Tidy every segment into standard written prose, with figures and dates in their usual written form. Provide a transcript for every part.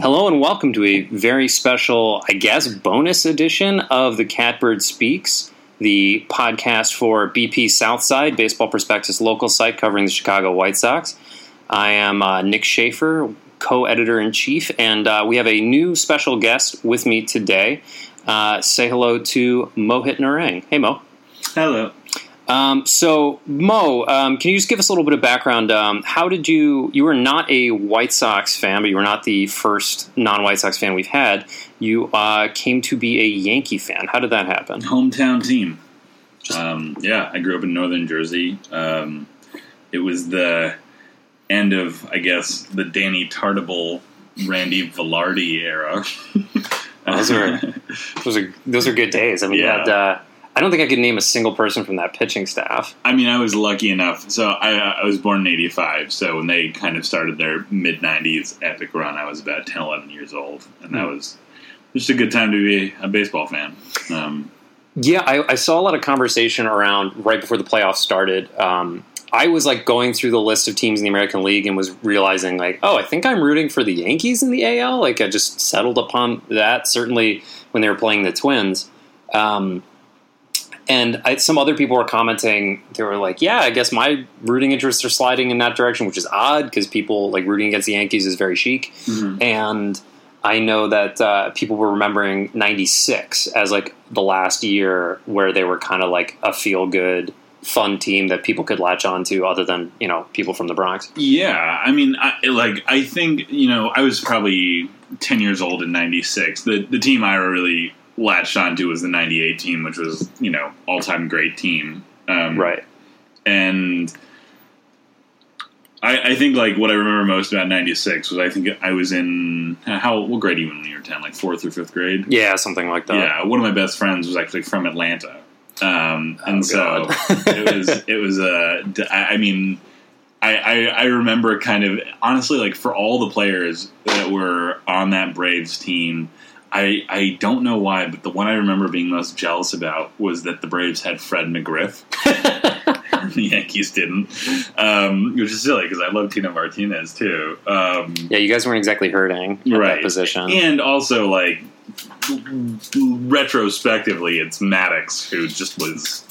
Hello and welcome to a very special, I guess, bonus edition of the Catbird Speaks, the podcast for BP Southside, Baseball Prospectus local site covering the Chicago White Sox. I am Nick Schaefer, co-editor-in-chief, and we have a new special guest with me today. Say hello to Mohit Narang. Hey, Mo. Hello. So, Mo, can you just give us a little bit of background? How did you were not a White Sox fan, but you were not the first non-White Sox fan we've had. You came to be a Yankee fan. How did that happen? Hometown team. I grew up in northern Jersey. It was the end of, I guess, the Danny Tartabull, Randy Velarde era. Those are good days. I mean, yeah. I don't think I could name a single person from that pitching staff. I mean, I was lucky enough. So I was born in 85. So when they kind of started their mid-90s epic run, I was about 10, 11 years old. And that was just a good time to be a baseball fan. I saw a lot of conversation around right before the playoffs started. I was like going through the list of teams in the American League and was realizing like, oh, I think I'm rooting for the Yankees in the AL. Like I just settled upon that, certainly when they were playing the Twins. And some other people were commenting, they were like, yeah, I guess my rooting interests are sliding in that direction, which is odd because people like rooting against the Yankees is very chic. Mm-hmm. And I know that people were remembering 96 as like the last year where they were kind of like a feel-good, fun team that people could latch on to other than, people from the Bronx. Yeah, I mean, I think, I was probably 10 years old in 96. The team I really latched onto was the 98 team, which was, all-time great team. Right. And I think, like, what I remember most about 96 was I think I was in, what grade are you in when you were 10? Like 4th or 5th grade? Yeah, something like that. Yeah, one of my best friends was actually from Atlanta. So I remember kind of, honestly, like, for all the players that were on that Braves team, I don't know why, but the one I remember being most jealous about was that the Braves had Fred McGriff. The Yankees didn't, which is silly because I love Tino Martinez too. You guys weren't exactly hurting at that position. And also, like, retrospectively, it's Maddox who just was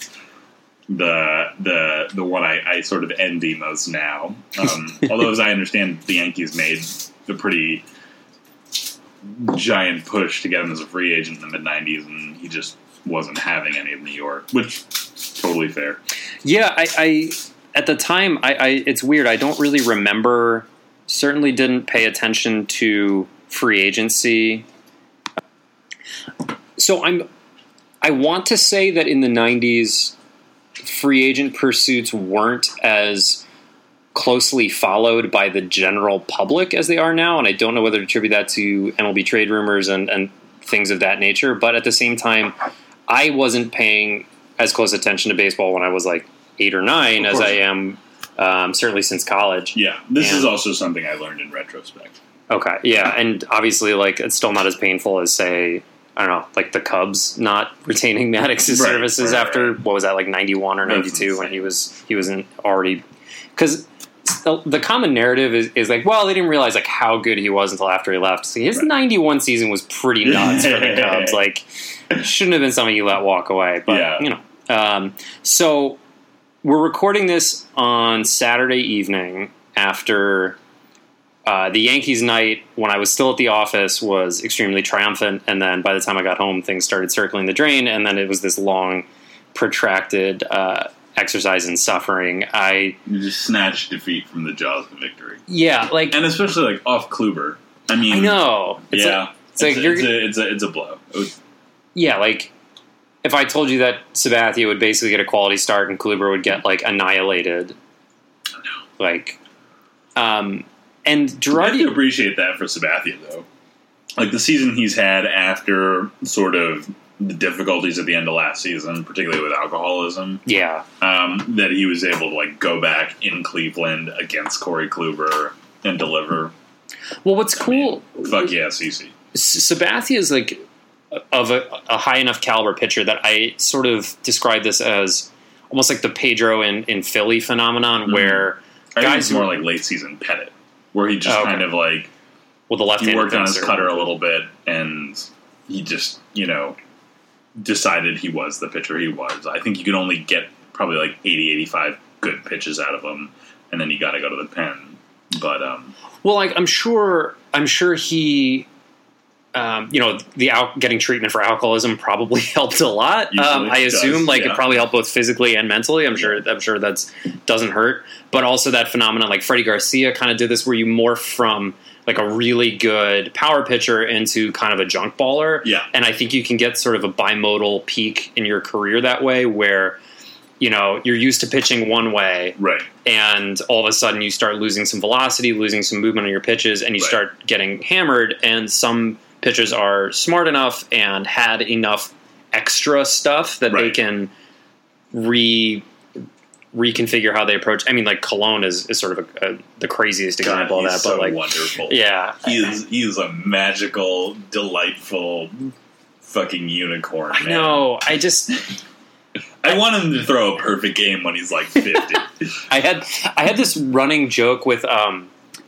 the one I sort of envy most now. Although, as I understand, the Yankees made a pretty giant push to get him as a free agent in the mid-90s, and he just wasn't having any of New York, which totally fair. Yeah, I at the time, it's weird. I don't really remember, certainly didn't pay attention to free agency. So I want to say that in the 90s, free agent pursuits weren't as closely followed by the general public as they are now, and I don't know whether to attribute that to MLB trade rumors and things of that nature, but at the same time, I wasn't paying as close attention to baseball when I was like 8 or 9 as I am certainly since college. Yeah, this is also something I learned in retrospect. Okay, yeah, and obviously like it's still not as painful as, say, I don't know, like the Cubs not retaining Maddox's services after, what was that, like 91 or 92 when he was already, because the common narrative is like, well, they didn't realize like how good he was until after he left. So his 91 season was pretty nuts for the Cubs. Like, shouldn't have been something you let walk away. But, so we're recording this on Saturday evening after the Yankees night when I was still at the office was extremely triumphant. And then by the time I got home, things started circling the drain. And then it was this long, protracted exercise in suffering. You just snatched defeat from the jaws of victory. Yeah, like, and especially like off Kluber. I mean, I know. It's a blow. Yeah, like if I told you that Sabathia would basically get a quality start and Kluber would get like annihilated, like, and Girardi. I do appreciate that for Sabathia though. Like the season he's had after sort of the difficulties at the end of last season, particularly with alcoholism. Yeah. That he was able to like go back in Cleveland against Corey Kluber and deliver. Well, what's cool? Fuck yeah, CC. Sabathia is like of a high enough caliber pitcher that I sort of describe this as almost like the Pedro in Philly phenomenon, where I think it's more like late season Pettit, where he just kind of like Well, the left-handed he worked on his fencer. cutter a little bit, and he just, decided he was the pitcher he was. I think you could only get probably like 80, 85 good pitches out of him, and then you got to go to the pen. But well, like I'm sure he, getting treatment for alcoholism probably helped a lot. I assume it probably helped both physically and mentally. I'm sure that's doesn't hurt. But also that phenomenon, like Freddie Garcia kind of did this, where you morph from like a really good power pitcher into kind of a junk baller. Yeah. And I think you can get sort of a bimodal peak in your career that way, where you're used to pitching one way, right, and all of a sudden you start losing some velocity, losing some movement on your pitches, and you start getting hammered. And some pitchers are smart enough and had enough extra stuff that they can reconfigure how they approach. I mean, like Cologne is sort of the craziest example of that. So but like, wonderful. Yeah, he is a magical, delightful, fucking unicorn. I know. I want him to throw a perfect game when he's like 50. I had this running joke with my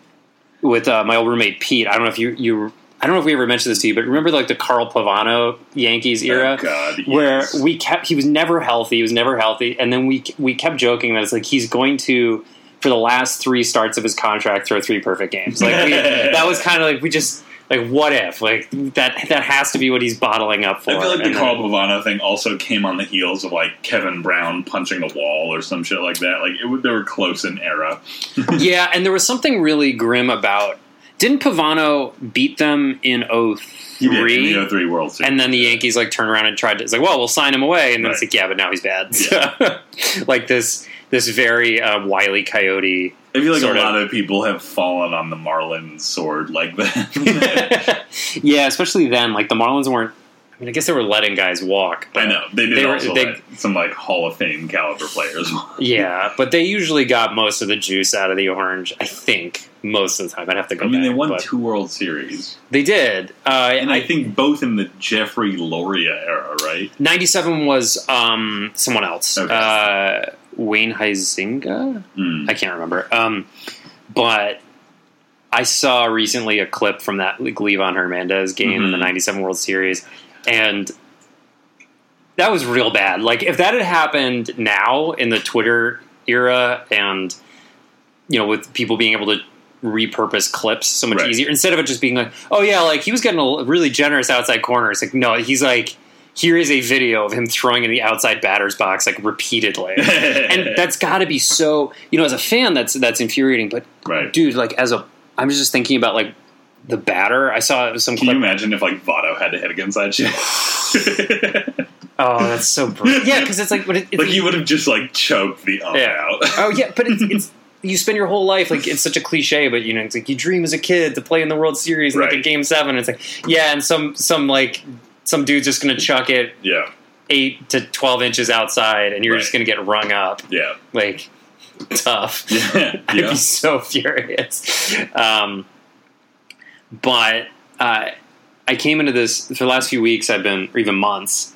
old roommate Pete. I don't know if I don't know if we ever mentioned this to you, but remember like the Carl Pavano Yankees era, where he was never healthy, and then we kept joking that it's like he's going to, for the last 3 starts of his contract, throw 3 perfect games. Like that was kind of like, we just like, what if like that has to be what he's bottling up for. I feel like the Carl Pavano thing also came on the heels of like Kevin Brown punching a wall or some shit like that. Like they were close in era. Yeah, and there was something really grim about. Didn't Pavano beat them in 03? He did, in the 03 World Series. And then the Yankees like turned around and tried to. It's like, well, we'll sign him away, and then it's like, yeah, but now he's bad. Yeah. Like this very Wile E. Coyote. I feel like a lot of people have fallen on the Marlins sword like that. Yeah, especially then. Like the Marlins weren't. I mean, I guess they were letting guys walk. I know they did let some like Hall of Fame caliber players walk. Yeah, but they usually got most of the juice out of the orange. I think most of the time. I'd have to go. I mean, back, they won 2 World Series. They did, and I think both in the Jeffrey Loria era, right? 97 was someone else. Okay. Wayne Huizinga? I can't remember. But I saw recently a clip from that like, Levon Hernandez game in the 97 World Series, and that was real bad. Like, if that had happened now in the Twitter era and, with people being able to repurpose clips so much easier, instead of it just being like, oh yeah, like he was getting a really generous outside corner. It's like, no, he's like, here is a video of him throwing in the outside batter's box like repeatedly. And that's gotta be so, as a fan, that's infuriating. But dude, like I'm just thinking about like the batter. I saw some Can you imagine if like Votto had to hit against that shit? Oh, that's so brutal. Yeah, because it's like, but like he would have just like choked the ump out. Oh yeah, but it's you spend your whole life like it's such a cliche, but it's like you dream as a kid to play in the World Series, like a Game 7. It's like and some dude's just gonna chuck it 8 to 12 inches outside, and you're just gonna get rung up. Yeah, like tough. I'd be so furious. But I came into this for the last few weeks. I've been, or even months.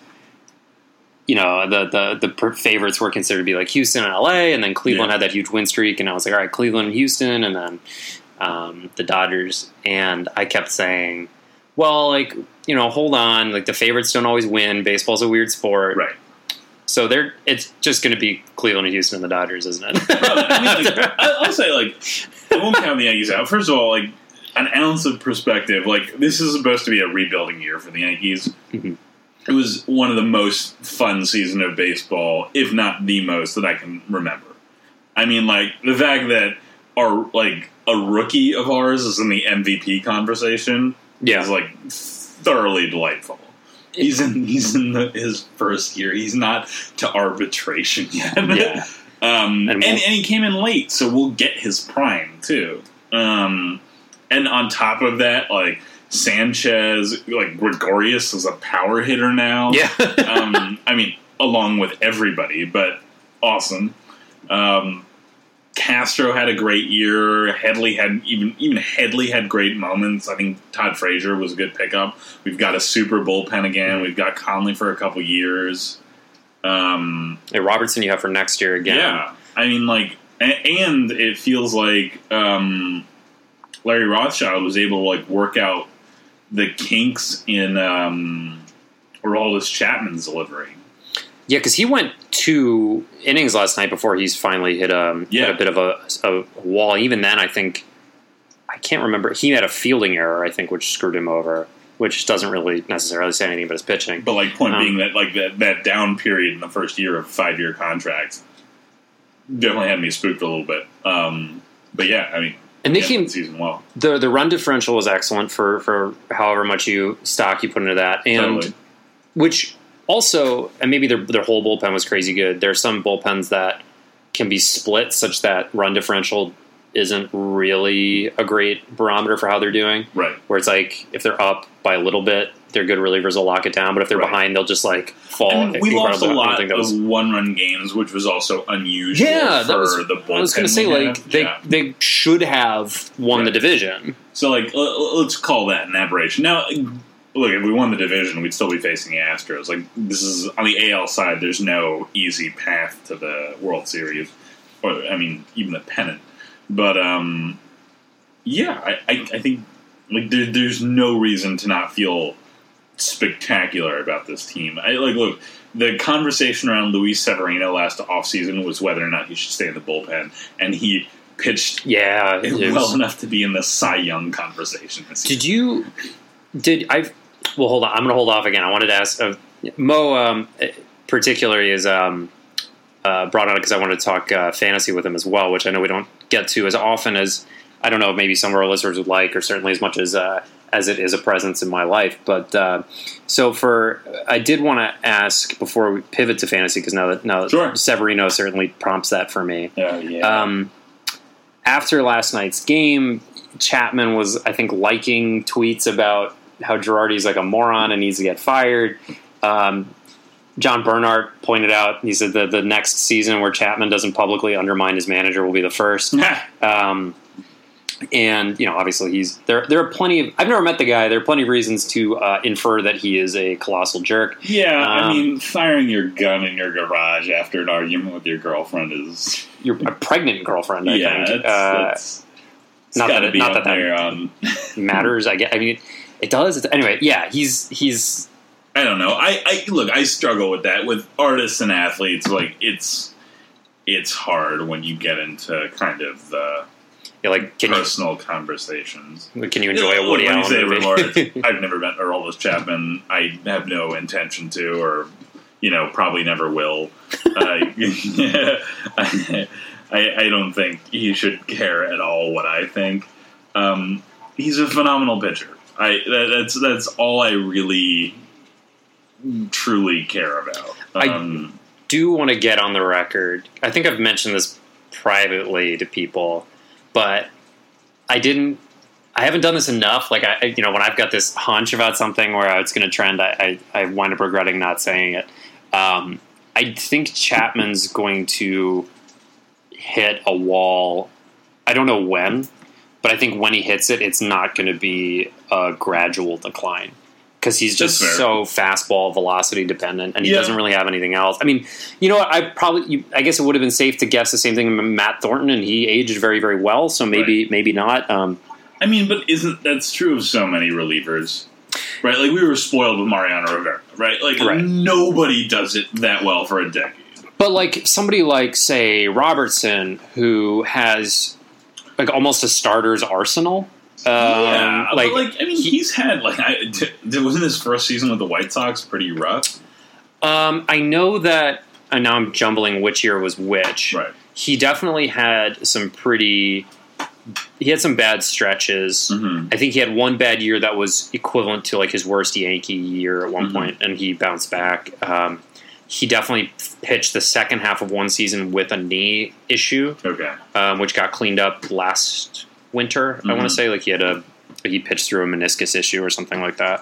The favorites were considered to be like Houston and LA, and then Cleveland had that huge win streak, and I was like, all right, Cleveland and Houston, and then the Dodgers. And I kept saying, well, like, hold on, like the favorites don't always win. Baseball's a weird sport, right? So it's just going to be Cleveland and Houston and the Dodgers, isn't it? I'll say like I won't count the Yankees out. First of all, like an ounce of perspective, like this is supposed to be a rebuilding year for the Yankees. Mm-hmm. It was one of the most fun season of baseball, if not the most, that I can remember. I mean, like, the fact that a rookie of ours is in the MVP conversation is, like, thoroughly delightful. He's in his first year. He's not to arbitration yet. Yeah. And he came in late, so we'll get his prime, too. And on top of that, like, Sanchez, like Gregorius is a power hitter now. Yeah. I mean, along with everybody, but awesome. Castro had a great year. Headley had even Headley had great moments. I think Todd Frazier was a good pickup. We've got a super bullpen again. We've got Conley for a couple years. Robertson you have for next year again. Yeah. I mean, like, and it feels like Larry Rothschild was able to like work out the kinks in Aroldis Chapman's delivery. Yeah, because he went 2 innings last night before he's finally hit a bit of a wall. Even then, I can't remember. He had a fielding error, I think, which screwed him over, which doesn't really necessarily say anything about his pitching. But like point being that like that down period in the first year of a 5-year contract definitely had me spooked a little bit. But yeah, I mean, and they came season well. The run differential was excellent for however much stock you put into that, and Totally. which also, and maybe their whole bullpen was crazy good. There are some bullpens that can be split such that run differential isn't really a great barometer for how they're doing. Right. Where it's like if they're up by a little bit, their good relievers will lock it down, but if they're behind, they'll just like fall. And we lost a lot of was, 1-run games, which was also unusual for the bullpen. I was going to say, like, they should have won the division. So, like, let's call that an aberration. Now, look, if we won the division, we'd still be facing the Astros. Like, this is, on the AL side, there's no easy path to the World Series. Or, I mean, even the pennant. But, yeah, I think, like, there's no reason to not feel spectacular about this team. Look, the conversation around Luis Severino last offseason was whether or not he should stay in the bullpen, and he pitched well enough to be in the Cy Young conversation this season. Well, hold on. I'm going to hold off again. I wanted to ask Mo, particularly is brought on because I wanted to talk fantasy with him as well, which I know we don't get to as often as I don't know maybe some of our listeners would like, or certainly as much as it is a presence in my life. But I did want to ask before we pivot to fantasy, because now that Severino certainly prompts that for me. After last night's game, Chapman was, I think, liking tweets about how Girardi's like a moron and needs to get fired. John Bernhardt pointed out, he said that the next season where Chapman doesn't publicly undermine his manager will be the first. And, obviously there are plenty of, I've never met the guy. There are plenty of reasons to infer that he is a colossal jerk. Yeah, I mean, firing your gun in your garage after an argument with your girlfriend is... Your pregnant girlfriend, I think. It's not that matters. I mean, it does. Anyway, yeah, he's... I don't know. I struggle with that. With artists and athletes, like, it's hard when you get into kind of the... personal conversations. Can you enjoy a Woody Allen movie? I've never met Aroldis Chapman. I have no intention to, or probably never will. I don't think he should care at all what I think. He's a phenomenal pitcher. That's all I really truly care about. I do want to get on the record. I think I've mentioned this privately to people. But I haven't done this enough. Like, when I've got this hunch about something where it's going to trend, I wind up regretting not saying it. I think Chapman's going to hit a wall. I don't know when, but I think when he hits it, it's not going to be a gradual decline. Because he's just so fastball velocity dependent, and he doesn't really have anything else. I mean, you know what? I guess it would have been safe to guess the same thing with Matt Thornton, and he aged very, very well. So maybe not. I mean, but that's true of so many relievers, right? Like we were spoiled with Mariano Rivera, right? Like nobody does it that well for a decade. But like somebody like say Robertson, who has like almost a starter's arsenal. He's had wasn't his first season with the White Sox pretty rough? I know that, and now I'm jumbling which year was which. Right. He definitely had some bad stretches. Mm-hmm. I think he had one bad year that was equivalent to like his worst Yankee year at one point, and he bounced back. He definitely pitched the second half of one season with a knee issue, which got cleaned up last winter. I want to say like he pitched through a meniscus issue or something like that.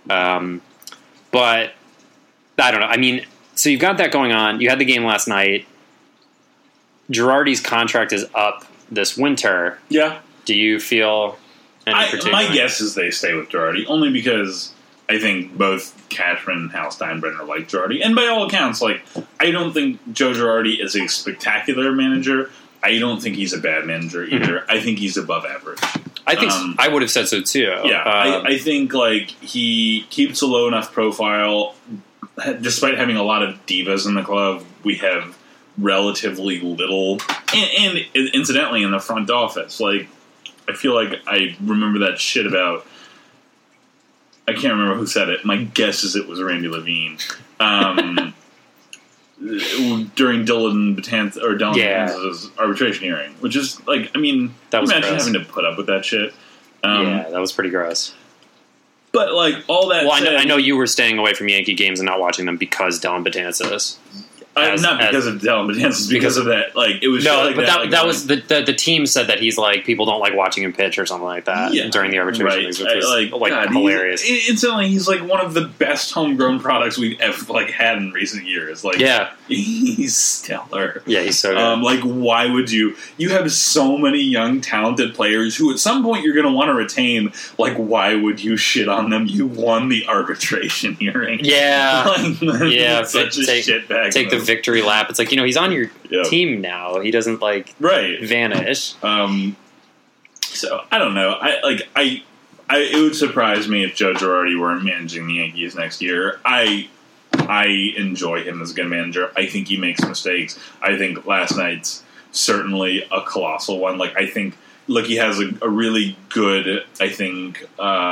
But I don't know. I mean, so you've got that going on. You had the game last night. Girardi's contract is up this winter. Yeah. Do you feel any particular? My guess is they stay with Girardi only because I think both Cashman and Hal Steinbrenner like Girardi, and by all accounts, like I don't think Joe Girardi is a spectacular manager. I don't think he's a bad manager either. I think he's above average. I think I would have said so too. Yeah, I think like he keeps a low enough profile. Despite having a lot of divas in the club, we have relatively little, and incidentally, in the front office, like I feel like I remember that shit about. I can't remember who said it. My guess is it was Randy Levine. During Dylan Betances' arbitration hearing, which is like, I mean, imagine gross. Having to put up with that shit. Yeah, that was pretty gross. But like all that. Well, I know you were staying away from Yankee games and not watching them because Dylan Betances. Not because of Dylan Betances, because of that. Like it was no, like but that was the team said that he's like people don't like watching him pitch or something like that during the arbitration leagues, which was God, hilarious. Instantly, he's like one of the best homegrown products we've ever had in recent years. Like, he's stellar. Yeah, he's so good. Like, why would you? You have so many young, talented players who, at some point, you're going to want to retain. Like, why would you shit on them? You won the arbitration hearing. Yeah, such a shitbag. Take the victory lap. It's like, he's on your team now. He doesn't vanish. So I don't know. It would surprise me if Joe Girardi weren't managing the Yankees next year. I enjoy him as a good manager. I think he makes mistakes. I think last night's certainly a colossal one. Like I think, he has a really good, I think,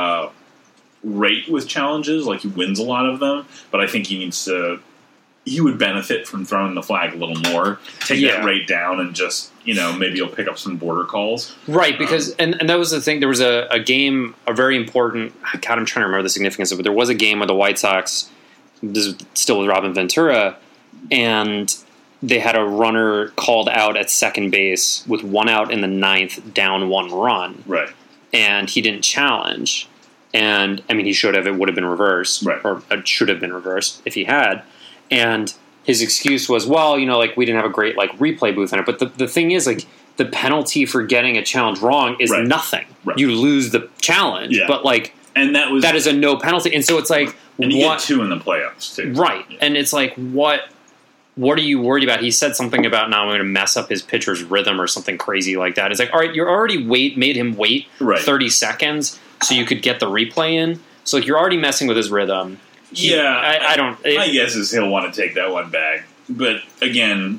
rate with challenges. Like he wins a lot of them, but I think he needs to. He would benefit from throwing the flag a little more, take that rate down, and just, maybe he'll pick up some border calls. Right, because, and that was the thing, there was a game, a very important, God, I'm trying to remember the significance of it, but there was a game where the White Sox, this is still with Robin Ventura, and they had a runner called out at second base with 1 out in the 9th, down 1 run. Right. And he didn't challenge. And, I mean, he should have, it would have been reversed, or it should have been reversed if he had. And his excuse was, well, we didn't have a great, replay booth in it. But the thing is, the penalty for getting a challenge wrong is nothing. Right. You lose the challenge. Yeah. But, and that is a no penalty. And so it's like, and you get 2 in the playoffs, too. Right. Yeah. And it's like, what are you worried about? He said something about not going to mess up his pitcher's rhythm or something crazy like that. It's like, all right, you're already made him wait 30 seconds so you could get the replay in. So, you're already messing with his rhythm. I don't. My guess is he'll want to take that one back, but again,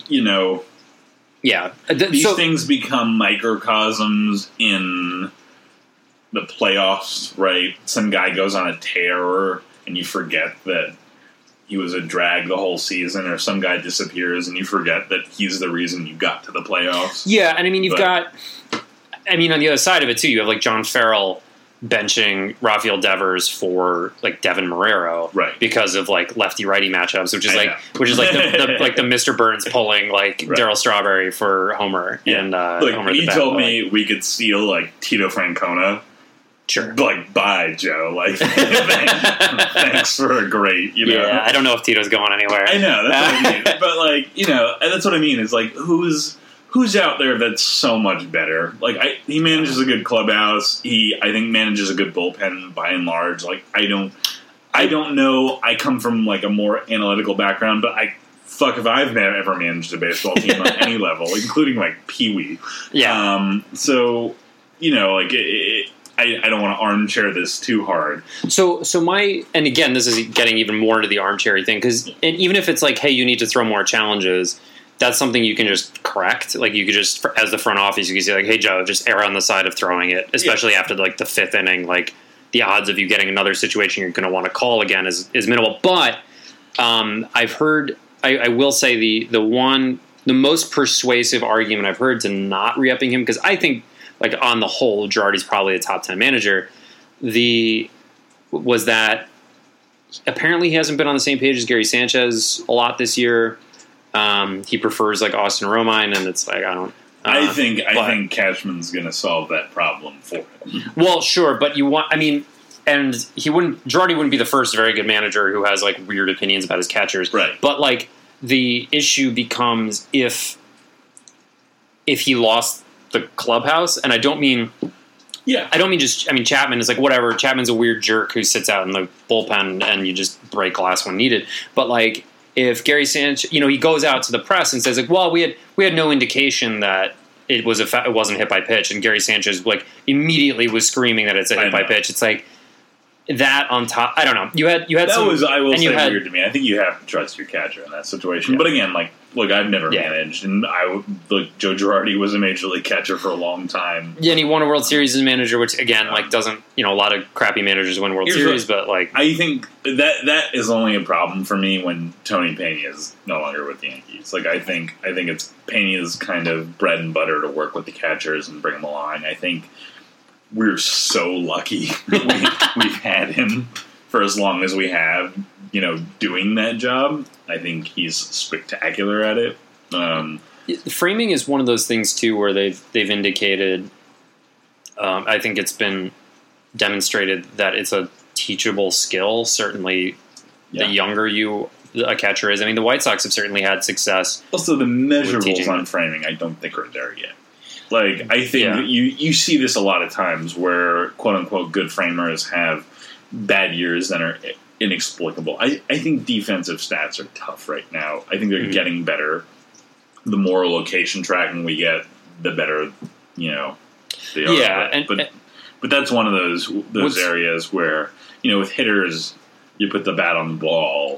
these things become microcosms in the playoffs, right? Some guy goes on a tear, and you forget that he was a drag the whole season, or some guy disappears, and you forget that he's the reason you got to the playoffs. Yeah, and I mean, on the other side of it too, you have John Farrell benching Rafael Devers for Devin Marrero, right? Because of lefty righty matchups, which is the Mr. Burns pulling Darryl Strawberry for Homer. Yeah. And Homer you told me we could steal Tito Francona. Sure. Bye, Joe. Thanks for a great. Yeah, I don't know if Tito's going anywhere. I know that's what I mean, but that's what I mean is who's out there that's so much better? He manages a good clubhouse. I think manages a good bullpen by and large. I don't know. I come from a more analytical background, but if I've ever managed a baseball team on any level, including Pee Wee. Yeah. So I don't want to armchair this too hard. So and again, this is getting even more into the armchair thing because even if it's hey, you need to throw more challenges. That's something you can just correct. You could just, as the front office, you can say, hey, Joe, just err on the side of throwing it, especially after, the 5th inning. The odds of you getting another situation you're going to want to call again is minimal. But I've heard, I will say the most persuasive argument I've heard to not re-upping him, because I think, on the whole, Girardi's probably a top 10 manager, was that apparently he hasn't been on the same page as Gary Sanchez a lot this year. He prefers Austin Romine, and it's I don't. I think Cashman's going to solve that problem for him. Well, sure, but and Girardi wouldn't be the first very good manager who has weird opinions about his catchers, right? But the issue becomes if he lost the clubhouse, and I don't mean. Yeah, I don't mean just. Chapman is whatever. Chapman's a weird jerk who sits out in the bullpen, and you just break glass when needed. But if Gary Sanchez, he goes out to the press and says, well, we had no indication that it wasn't hit by pitch, and Gary Sanchez like immediately was screaming that it's a hit by pitch. It's like that on top. I don't know. You had that some, was I will and say you had, weird to me. I think you have to trust your catcher in that situation. But again, like look, I've never managed, and Joe Girardi was a major league catcher for a long time. Yeah, and he won a World Series as manager, which again, like doesn't a lot of crappy managers win World Series, but like I think that is only a problem for me when Tony Pena is no longer with the Yankees. Like I think it's Pena's kind of bread and butter to work with the catchers and bring them along. I think we're so lucky we've had him for as long as we have, doing that job. I think he's spectacular at it. Framing is one of those things too, where they've indicated. I think it's been demonstrated that it's a teachable skill. Certainly, the younger a catcher is. I mean, the White Sox have certainly had success. Also, the measurables on framing, I don't think are there yet. Like, I think that you see this a lot of times where quote unquote good framers have bad years that are inexplicable. I think defensive stats are tough right now. I think they're getting better. The more location tracking we get, the better, they are. Yeah, but that's one of those areas where, with hitters, you put the bat on the ball,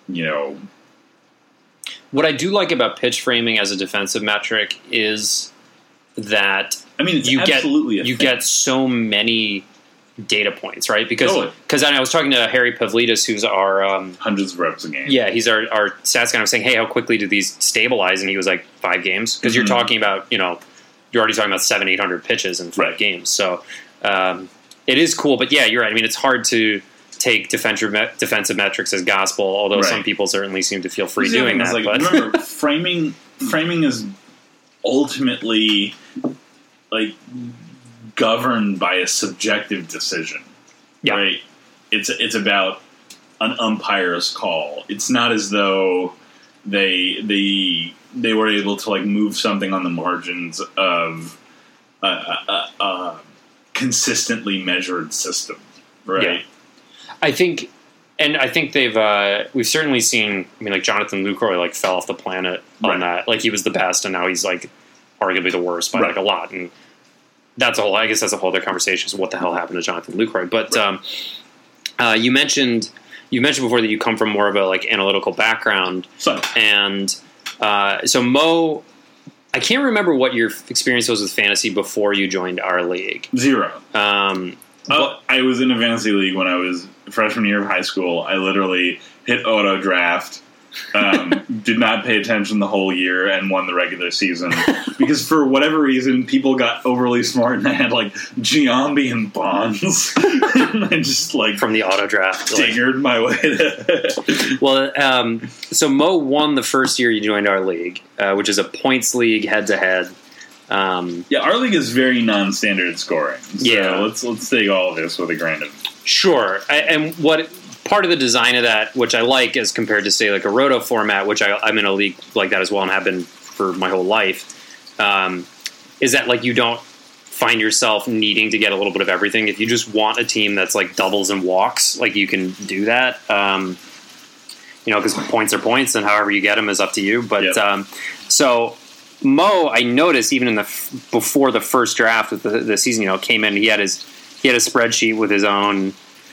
What I do like about pitch framing as a defensive metric is that it's you absolutely get so many data points, right? Because I was talking to Harry Pavlidis, who's our hundreds of reps a game. Yeah, he's our stats guy. I was saying, hey, how quickly do these stabilize? And he was like 5 games, because you're talking about you're already talking about 700-800 pitches in 5 games. So it is cool, but yeah, you're right. I mean, it's hard to take defensive metrics as gospel, although some people certainly seem to feel free doing that. Like, remember, framing is ultimately like governed by a subjective decision, right? It's about an umpire's call. It's not as though they were able to like move something on the margins of a consistently measured system, right? Yeah. I think we've certainly seen. I mean, like Jonathan Lucroy like fell off the planet on that. Like he was the best, and now he's like arguably the worst by like a lot. And that's a whole other conversation. So what the hell happened to Jonathan Lucroy? But you mentioned before that you come from more of a like analytical background, and so Mo, I can't remember what your experience was with fantasy before you joined our league. 0. I was in a fantasy league when I was freshman year of high school. I literally hit auto draft. Did not pay attention the whole year and won the regular season because for whatever reason people got overly smart and I had like Giambi and Bonds and I just like from the auto draft fingered my way to well so Mo won the first year you joined our league, which is a points league head to head. Our league is very non-standard scoring, so let's take all of this with a grain of sure. And what part of the design of that, which I like as compared to, say, like a roto format, which I'm in a league like that as well and have been for my whole life, is that like you don't find yourself needing to get a little bit of everything. If you just want a team that's like doubles and walks, like you can do that, because points are points and however you get them is up to you. But so Mo, I noticed even in before the first draft of the season, came in, he had a spreadsheet with his own,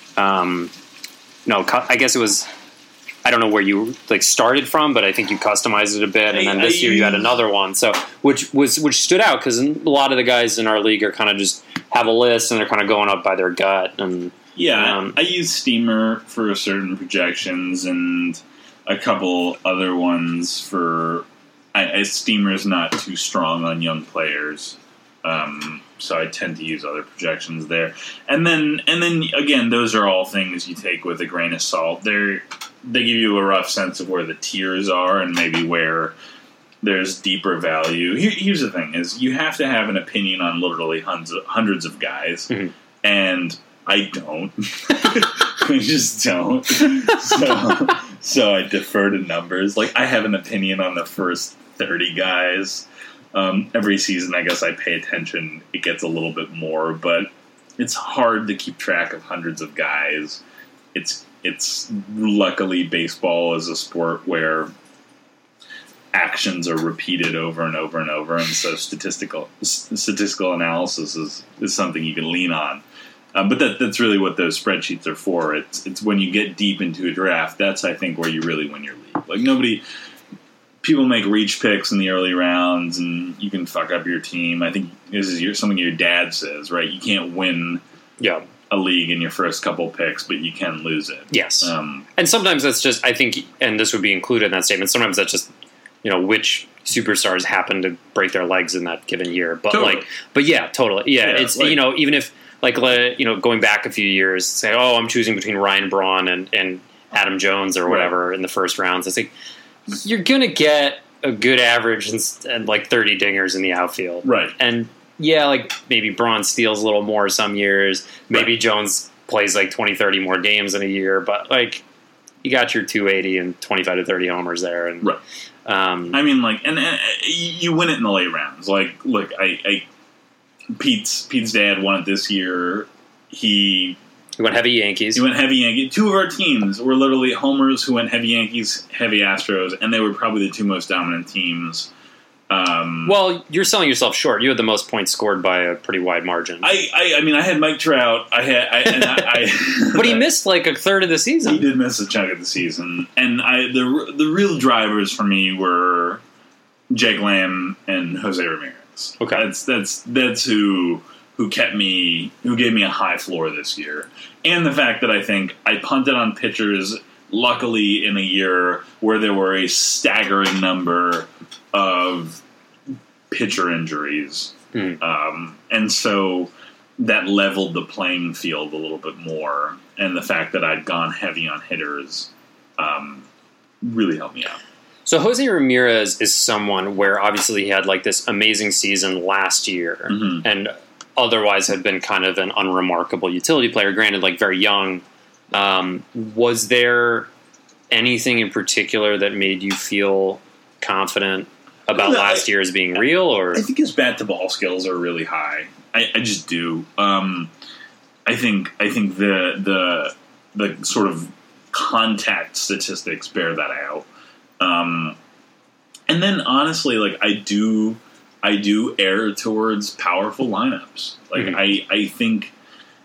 I guess it was, I don't know where you like started from, but I think you customized it a bit, and then this year you had another one. So which stood out because a lot of the guys in our league are kind of just have a list and they're kind of going up by their gut. And I use Steamer for certain projections and a couple other ones for. Steamer's not too strong on young players, so I tend to use other projections there. And then again, those are all things you take with a grain of salt. They give you a rough sense of where the tiers are and maybe where there's deeper value. Here's the thing: is you have to have an opinion on literally hundreds of guys, and I don't. I just don't. So I defer to numbers. Like I have an opinion on the first 30 guys. Every season, I guess I pay attention. It gets a little bit more, but it's hard to keep track of hundreds of guys. It's luckily baseball is a sport where actions are repeated over and over and over, and so statistical analysis is something you can lean on. But that's really what those spreadsheets are for. It's when you get deep into a draft, that's, I think, where you really win your league. Like, people make reach picks in the early rounds, and you can fuck up your team. I think this is something your dad says, right? You can't win a league in your first couple picks, but you can lose it. Yes. And sometimes that's just, I think, and this would be included in that statement, sometimes that's just, which superstars happen to break their legs in that given year. But totally. Totally. Yeah, it's, even if, going back a few years, say, I'm choosing between Ryan Braun and Adam Jones or whatever in the first rounds. It's like, you're going to get a good average and like 30 dingers in the outfield. Right. And maybe Braun steals a little more some years. Maybe Jones plays like 20, 30 more games in a year. But you got your 280 and 25 to 30 homers there. And, right. And you win it in the late rounds. Like, look, Pete's dad won it this year. He went heavy Yankees. Two of our teams were literally homers who went heavy Yankees, heavy Astros, and they were probably the two most dominant teams. Well, you're selling yourself short. You had the most points scored by a pretty wide margin. I had Mike Trout. But he missed like a third of the season. He did miss a chunk of the season, and the real drivers for me were Jake Lamb and Jose Ramirez. Okay, that's who gave me a high floor this year, and the fact that I think I punted on pitchers. Luckily, in a year where there were a staggering number of pitcher injuries, and so that leveled the playing field a little bit more. And the fact that I'd gone heavy on hitters really helped me out. So Jose Ramirez is someone where obviously he had like this amazing season last year, and otherwise had been kind of an unremarkable utility player. Granted, like very young. Was there anything in particular that made you feel confident about last year as being real? Or I think his bat to ball skills are really high. I just do. I think the sort of contact statistics bear that out. And then honestly, like I do err towards powerful lineups. Like I think,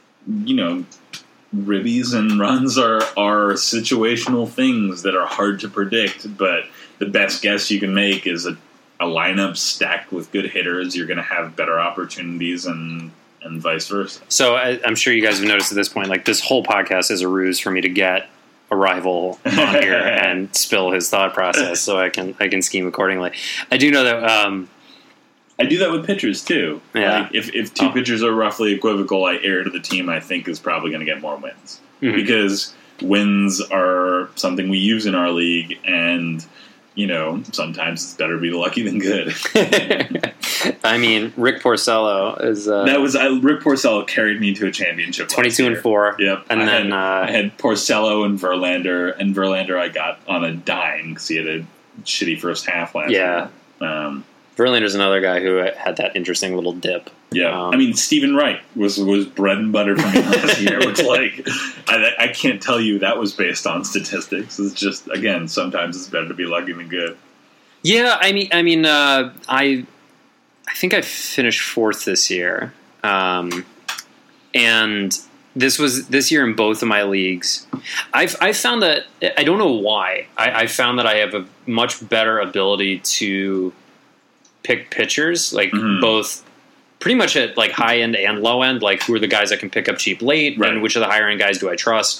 ribbies and runs are situational things that are hard to predict, but the best guess you can make is a lineup stacked with good hitters. You're going to have better opportunities and vice versa. So I'm sure you guys have noticed at this point, like this whole podcast is a ruse for me to get a rival on here and spill his thought process so I can scheme accordingly. I do know that I do that with pitchers too. Yeah. Like if two pitchers are roughly equivocal, I err to the team I think is probably going to get more wins. Because wins are something we use in our league, and sometimes it's better to be lucky than good. I mean, Rick Porcello is Rick Porcello carried me to a championship. 22-4. Yep, and I had Porcello and Verlander I got on a dime because he had a shitty first half last year. Verlander's another guy who had that interesting little dip. Yeah, Stephen Wright was bread and butter for me last year. Which, I can't tell you that was based on statistics. It's just, again, sometimes it's better to be lucky than good. Yeah, I think I finished fourth this year, and this year in both of my leagues. I found that I don't know why. I found that I have a much better ability to pick pitchers, both pretty much at like high end and low end, like who are the guys I can pick up cheap late, and which of the higher end guys do I trust,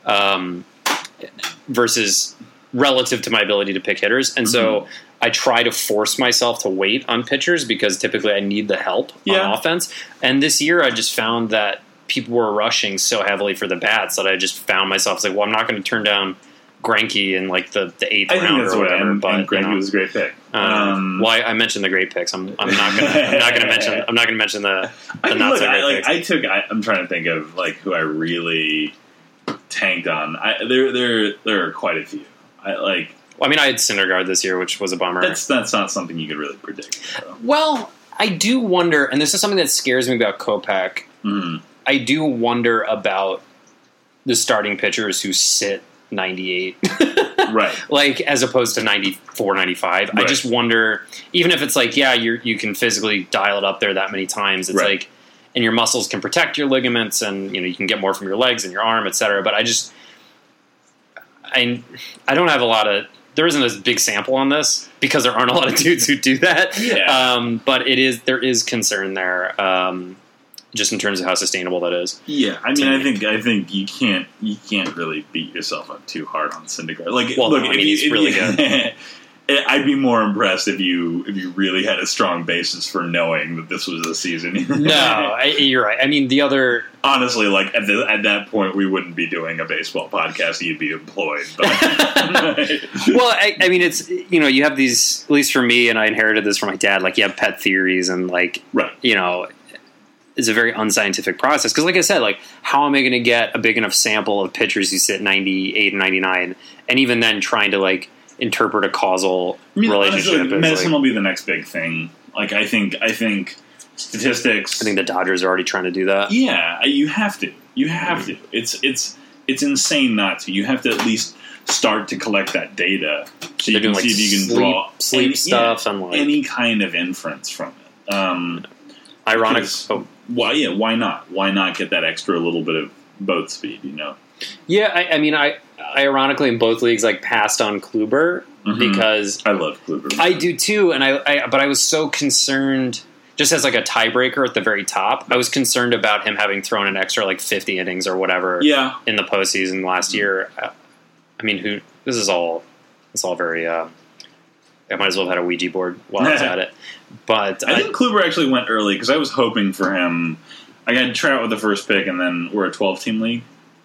versus relative to my ability to pick hitters. And so I try to force myself to wait on pitchers because typically I need the help on offense. And this year I just found that people were rushing so heavily for the bats that I just found myself like, well, I'm not going to turn down Greinke in like the 8th round or whatever. But Greinke was a great pick. I mentioned the great picks. I'm not going to mention the not so great picks. I'm trying to think of like who I really tanked on. There are quite a few. I had Syndergaard this year, which was a bummer. That's not something you could really predict. So. Well, I do wonder, and this is something that scares me about Kopech. I do wonder about the starting pitchers who sit 98. Right. Like, as opposed to 94, 95. Right. I just wonder, even if it's like, yeah, you can physically dial it up there that many times, it's like, and your muscles can protect your ligaments, and you can get more from your legs and your arm, etc. But I don't have a lot of. There isn't a big sample on this because there aren't a lot of dudes who do that. Yeah. But there is concern there, just in terms of how sustainable that is. Yeah, I mean, I think you can't really beat yourself up too hard on Syndergaard. Like, well, look, no, he's really good. I'd be more impressed if you really had a strong basis for knowing that this was a season. No, you're right. I mean, the other... Honestly, like, at that point, we wouldn't be doing a baseball podcast. You'd be employed. But well, I mean, it's, you have these, at least for me, and I inherited this from my dad, like, you have pet theories, and, like, right. It's a very unscientific process. Because, like I said, like, how am I going to get a big enough sample of pitchers who sit 98 and 99, and even then trying to, like, interpret a causal relationship? Honestly, medicine will be the next big thing. Like, I think statistics. I think the Dodgers are already trying to do that. Yeah, you have to. It's insane not to. You have to at least start to collect that data so you can see if you can draw sleep stuff and like any kind of inference from it. Ironic. Why not? Why not get that extra little bit of boat speed? Yeah, I mean, I ironically in both leagues like passed on Kluber because I love Kluber. I do too, and but I was so concerned. Just as like a tiebreaker at the very top, I was concerned about him having thrown an extra like 50 innings or whatever in the postseason last year. I mean, it's all very. I might as well have had a Ouija board while I was at it. But I think Kluber actually went early because I was hoping for him. I got Trout with the first pick, and then we're a 12-team league.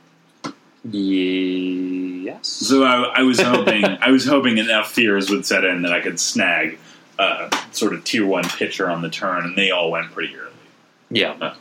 Yes. So I was hoping enough fears would set in that I could snag sort of tier 1 pitcher on the turn, and they all went pretty early. Yeah.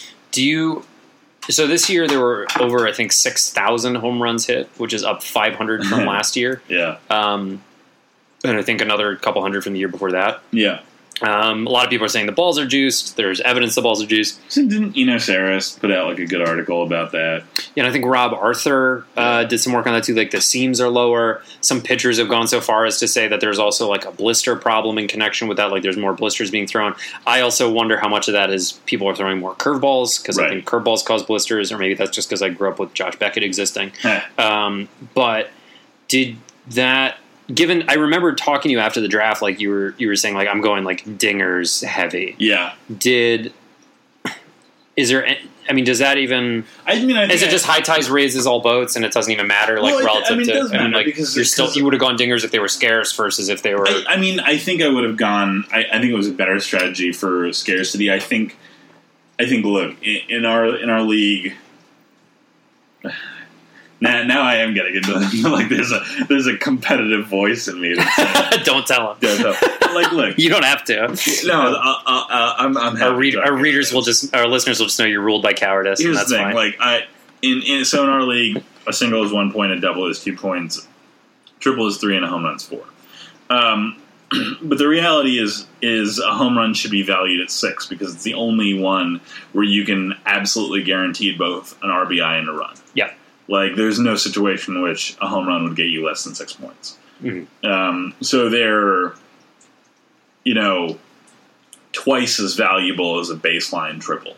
So this year there were over, I think, 6,000 home runs hit, which is up 500 from last year. Yeah. And I think another couple hundred from the year before that. Yeah. A lot of people are saying the balls are juiced. There's evidence the balls are juiced. So didn't Saris put out like a good article about that? Yeah, and I think Rob Arthur did some work on that too. Like the seams are lower. Some pitchers have gone so far as to say that there's also like a blister problem in connection with that. Like there's more blisters being thrown. I also wonder how much of that is people are throwing more curveballs because I think curveballs cause blisters, or maybe that's just because I grew up with Josh Beckett existing. But did that? Given, I remember talking to you after the draft, like you were saying, like I'm going like dingers heavy. Yeah. Does that even? I think is it just high tides raises all boats, and it doesn't even matter? Like relative to, does matter because you would have gone dingers if they were scarce versus if they were. I think I would have gone. I think it was a better strategy for scarcity. I think. Look, in our league. Now I am getting into like there's a competitive voice in me. Don't tell him. Like, look, you don't have to. No, I'm happy. Our listeners will just know you're ruled by cowardice. Here's and that's the thing, fine. like in our league, a single is 1 point, a double is 2 points, triple is 3, and a home run's 4. But the reality is a home run should be valued at 6 because it's the only one where you can absolutely guarantee both an RBI and a run. Yeah. Like, there's no situation in which a home run would get you less than 6 points. Mm-hmm. So they're, twice as valuable as a baseline triple.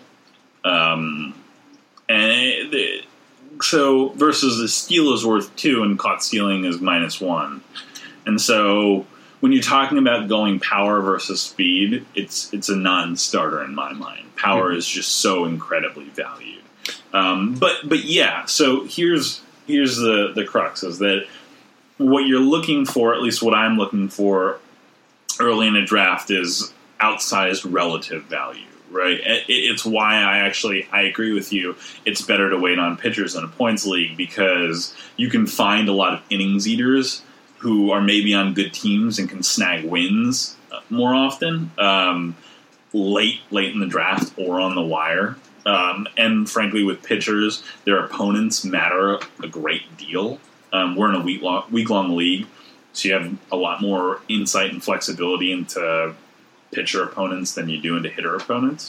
So versus the steal is worth 2 and caught stealing is -1. And so when you're talking about going power versus speed, it's a non-starter in my mind. Power is just so incredibly valued. But yeah, so here's the crux is that what you're looking for, at least what I'm looking for early in a draft, is outsized relative value, right? It's why I agree with you. It's better to wait on pitchers in a points league because you can find a lot of innings eaters who are maybe on good teams and can snag wins more often late in the draft or on the wire. And frankly, with pitchers, their opponents matter a great deal. We're in a week-long league, so you have a lot more insight and flexibility into pitcher opponents than you do into hitter opponents.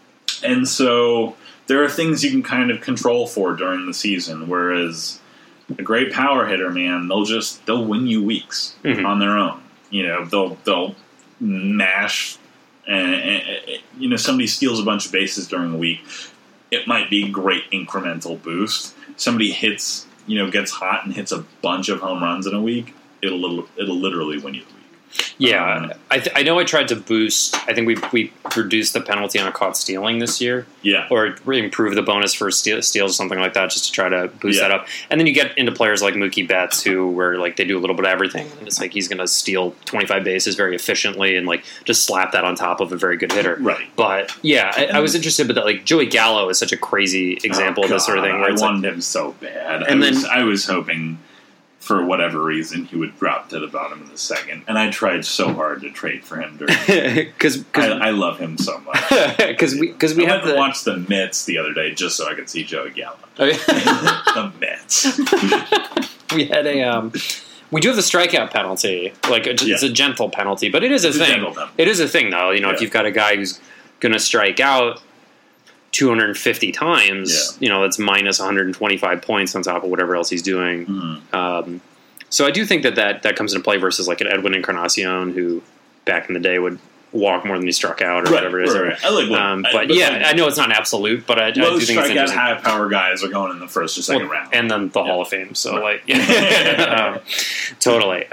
And so there are things you can kind of control for during the season, whereas a great power hitter, man, they'll win you weeks on their own. You know, they'll mash, and you know, somebody steals a bunch of bases during the week. It might be a great incremental boost. Somebody hits, you know, gets hot and hits a bunch of home runs in a week. It'll literally win you the week. Yeah, I know I tried to boost. I think we reduced the penalty on a caught stealing this year. Yeah. Or improve the bonus for steals or something like that, just to try to boost that up. And then you get into players like Mookie Betts, where like they do a little bit of everything. And it's like he's going to steal 25 bases very efficiently and like just slap that on top of a very good hitter. Right. But yeah, I was interested, but that like Joey Gallo is such a crazy example of this sort of thing. Where I wanted him so bad. I was hoping, for whatever reason, he would drop to the bottom of the second. And I tried so hard to trade for him. Because I love him so much. Because we have to watch the Mets the other day just so I could see Joey Gallo. The Mets. We had we do have the strikeout penalty. Like it's a gentle penalty, but it is a thing. It is a thing, though. You know, if you've got a guy who's going to strike out 250 times, you know, that's minus 125 points on top of whatever else he's doing. So I do think that comes into play versus like an Edwin Encarnacion, who back in the day would walk more than he struck out or whatever it is. Right. I know it's not absolute, but I do think it's interesting. High power guys are going in the first or second round, and then the Hall of Fame. So totally.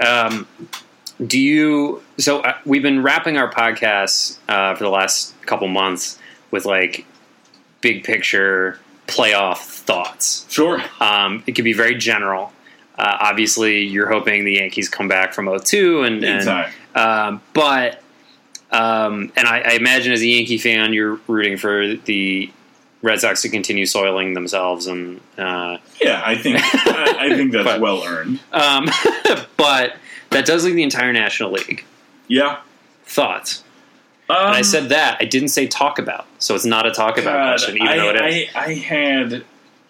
We've been wrapping our podcasts for the last couple months with like big picture playoff thoughts. Sure. It could be very general. Obviously, you're hoping the Yankees come back from 0-2, but I imagine as a Yankee fan, you're rooting for the Red Sox to continue soiling themselves. And I think that's well earned. But that does leave the entire National League. Yeah. Thoughts? And I said that. I didn't say talk about. So it's not a talk about question, even though it is. I had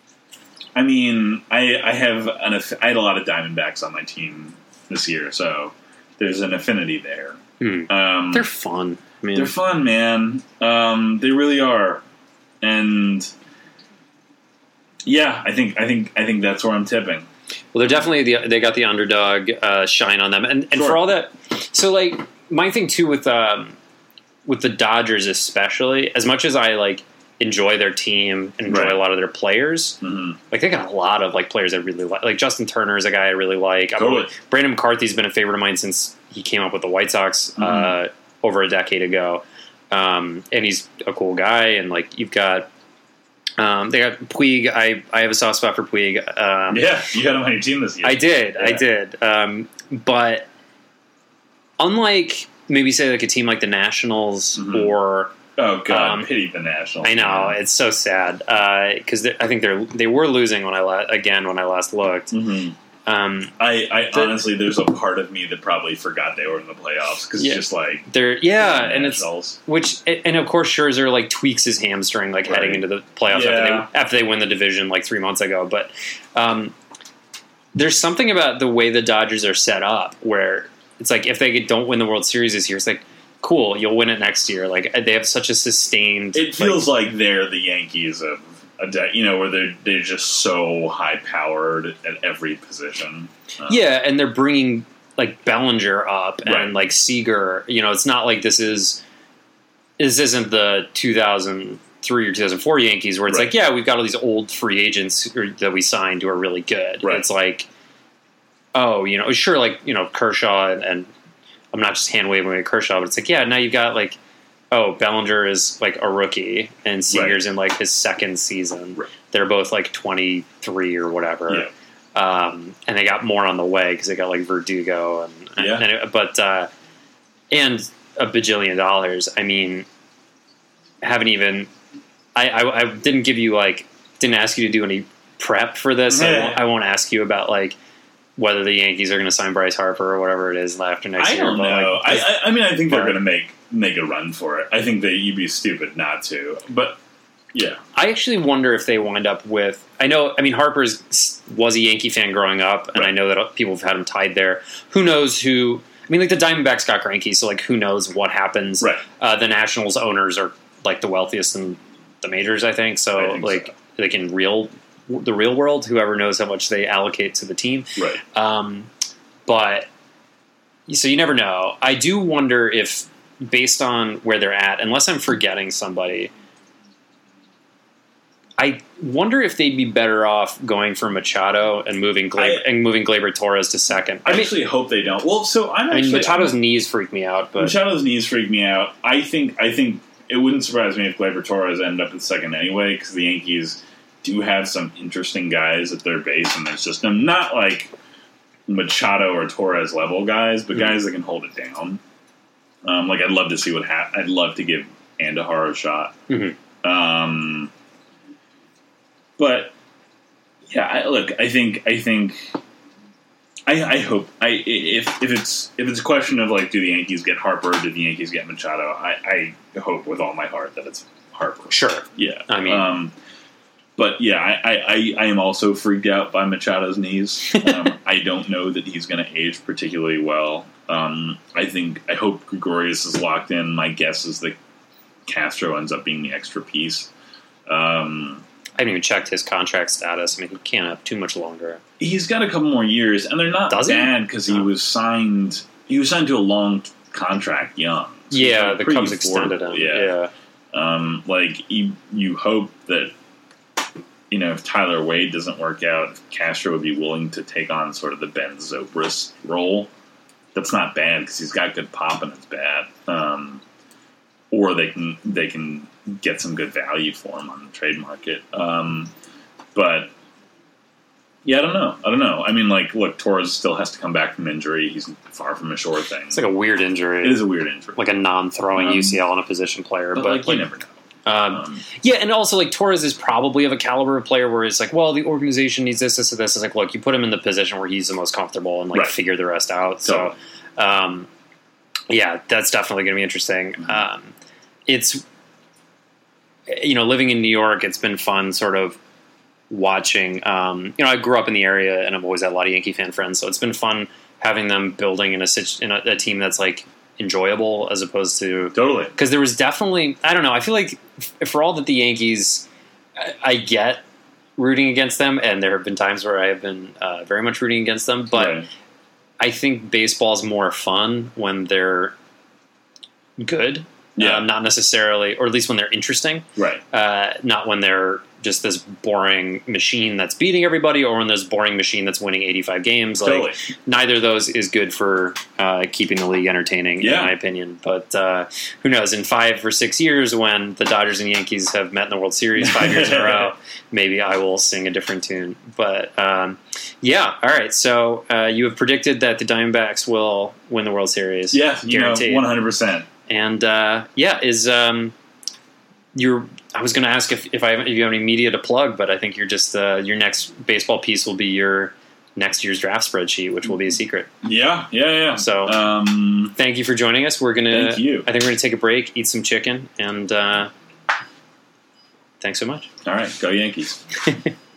a lot of Diamondbacks on my team this year, so there's an affinity there. They're fun. They're fun, man. They really are. And yeah, I think that's where I'm tipping. Well, they're definitely they got the underdog shine on them, and for all that. So like my thing too with the Dodgers especially, as much as I like enjoy their team and enjoy a lot of their players, like they got a lot of like players I really like. Like Justin Turner is a guy I really like. Brandon McCarthy's been a favorite of mine since he came up with the White Sox over a decade ago, and he's a cool guy. And like you've got. They got Puig. I have a soft spot for Puig. You got him on your team this year. I did. But unlike maybe say like a team like the Nationals or pity the Nationals. I know it's so sad because I think they were losing when I last looked. I honestly, there's a part of me that probably forgot they were in the playoffs because it's just like and it's and of course Scherzer like tweaks his hamstring like heading into the playoffs after they win the division like 3 months ago. But there's something about the way the Dodgers are set up where it's like if they don't win the World Series this year, it's like cool, you'll win it next year. Like they have such a sustained. It feels like they're the Yankees of. Where they're just so high powered at every position. And they're bringing like Bellinger up and like Seager. You know, it's not like this isn't the 2003 or 2004 Yankees where it's like, we've got all these old free agents that we signed who are really good. Right. It's like, Kershaw and I'm not just hand waving away Kershaw, but it's like, now you've got like. Oh, Bellinger is like a rookie, and Seager's in like his second season. Right. They're both like 23 or whatever, and they got more on the way because they got like Verdugo and a bajillion dollars. I mean, I didn't give you didn't ask you to do any prep for this. I won't ask you about like whether the Yankees are going to sign Bryce Harper or whatever it is after next year. I don't know. I think they're going to make a run for it. I think that you'd be stupid not to. But, I actually wonder if they wind up with... Harper was a Yankee fan growing up, and I know that people have had him tied there. Who knows who... the Diamondbacks got Greinke, so, who knows what happens. Right. The Nationals owners are, the wealthiest in the majors, I think. So, in real the real world. Whoever knows how much they allocate to the team, Right. But so you never know. I do wonder if, based on where they're at, unless I'm forgetting somebody, I wonder if they'd be better off going for Machado and moving Gleyber Torres to second. I actually hope they don't. Well, so Machado's knees freak me out, but Machado's knees freak me out. I think it wouldn't surprise me if Gleyber Torres ended up at second anyway, because the Yankees do have some interesting guys at their base in their system. Not like Machado or Torres level guys, but guys that can hold it down. Like I'd love to see I'd love to give Andahar a shot. Mm-hmm. But yeah, I hope if it's a question of like, do the Yankees get Harper? Do the Yankees get Machado? I hope with all my heart that it's Harper. Sure. Yeah. I mean, but yeah, I am also freaked out by Machado's knees. I don't know that he's going to age particularly well. I hope Gregorius is locked in. My guess is that Castro ends up being the extra piece. I haven't even checked his contract status. I mean, he can't have too much longer. He's got a couple more years, and they're not bad because he was signed. He was signed to a long contract young. So yeah, the Cubs extended him. Yeah. You hope that if Tyler Wade doesn't work out, Castro would be willing to take on sort of the Ben Zobrist role. That's not bad because he's got good pop and it's bad. Or they can get some good value for him on the trade market. But yeah, I don't know. I mean, like, look, Torres still has to come back from injury. He's far from a sure thing. It's like a weird injury. It is a weird injury, like a non-throwing UCL on a position player. But you never know. Yeah, and also like Torres is probably of a caliber of player where it's like, well, the organization needs this, this, and this. It's like, look, you put him in the position where he's the most comfortable and figure the rest out. So, yeah, that's definitely going to be interesting. It's living in New York, it's been fun sort of watching. I grew up in the area, and I've always had a lot of Yankee fan friends, so it's been fun having them building in a team that's like enjoyable as opposed to totally, because there was definitely, I don't know, I feel like for all that the Yankees, I get rooting against them, and there have been times where I have been very much rooting against them, but I think baseball's more fun when they're good. Not necessarily, or at least when they're interesting. Right. Not when they're just this boring machine that's beating everybody, or when there's a boring machine that's winning 85 games. Like, totally. Neither of those is good for keeping the league entertaining, in my opinion. But who knows? In 5 or 6 years, when the Dodgers and Yankees have met in the World Series 5 years in a row, maybe I will sing a different tune. But yeah, all right. So you have predicted that the Diamondbacks will win the World Series. Yeah, guaranteed. 100%. And I was going to ask if you have any media to plug, but I think you're just your next baseball piece will be your next year's draft spreadsheet, which will be a secret. Yeah. So thank you for joining us. Thank you. I think we're gonna take a break, eat some chicken, and thanks so much. All right, go Yankees.